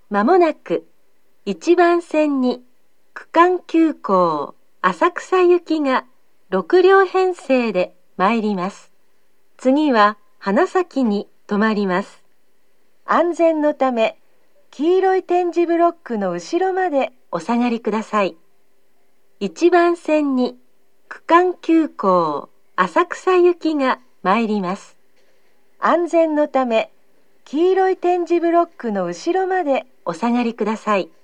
まもなく1番線に区間急行浅草行きが6両編成で参ります。次は花咲に止まります。安全のため、黄色い点字ブロックの後ろまでお下がりください。1番線に区間急行浅草行きが参ります。安全のため、黄色い点字ブロックの後ろまでお下がりください。